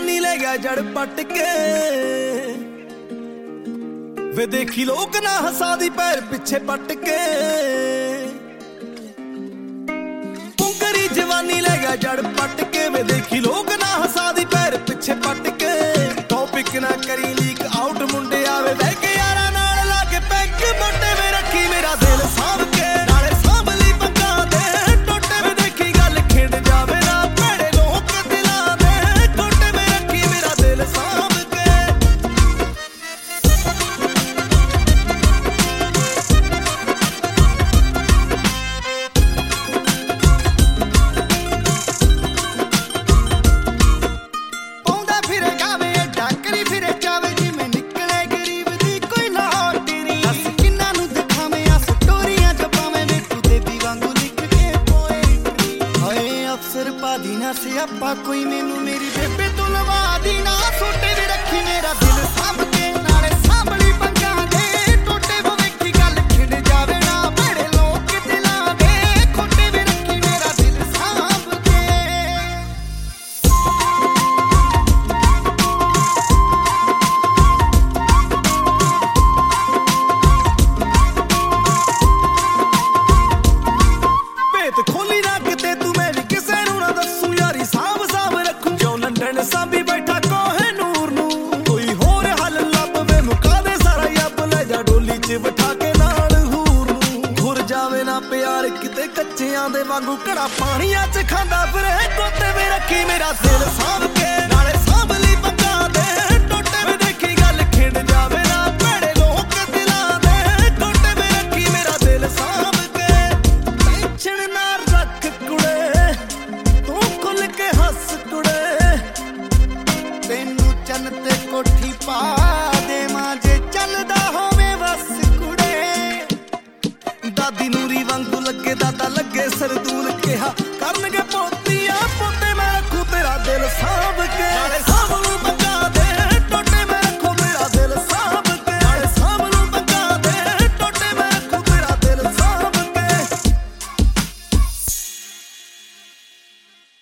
जवानी ले गया जड़ पट के वे देखी लोग ना हसा दी पैर पिछे पट के पुंकरी जवानी ले गया जड़ पट के वे देखी लोग ना हसा दी पैर पिछे पट के टॉपिक ना करी लीक आउट मुंडे आवे बह के यारा नाल ला के पैक मोटे में रखी मेरा दिल साम के नाले सांभली पंगा दे टोटे में देखी गल खिंड जावे ना भैड़े लोग दिला दे टोटे में रखी मेरा दिल साम के पौंदा फिरे गावे डाकरी फिरे जावे जी में निकले गरीब दी कोई लॉटरी दस किन्ना नु दिखावे आ स्टोरियां जपावे वे तू देवी वांगू लिख के पोएट्री हाय अफसर पादी ना से अपा कोई मैनू मेरी बेबे तू लवा दी ना सोटे भी रखी मेरा दिल साम के नाले सांभली पंगा दे टोटे वो वेखी गल खिंड जावे ना भैड़े लोग दिला दे खोटे भी रखी मेरा दिल साम के भेत खोली ना किते तू मैं भी किसे नू ना दसू यारी साम साम रखूं जो लंडन सांभी बैठा कोहे नूर नू कोई होर हल लब वे मुका दे सारा यब ले जा डोली च बिठा के नाल हूर नू घुर जावे ना प्यार किते कच्चियां दे वांगू घड़ा पानियां च खांदा फिरे टोटे में रखी मेरा दिल साम के नाले सांभली पंगा दे टोटे में देखी गल खिंड जावे ना भैड़े लोग दिला दे टोटे में रखी मेरा दिल साम के टेंशन ना रख कुड़े तू खुल के हंस कुड़े तेनू चन ते कोठी पा दे मां जे चलदा होवे बस कुड़े दादी नूरी वांगू लगे दादा लगे सरदू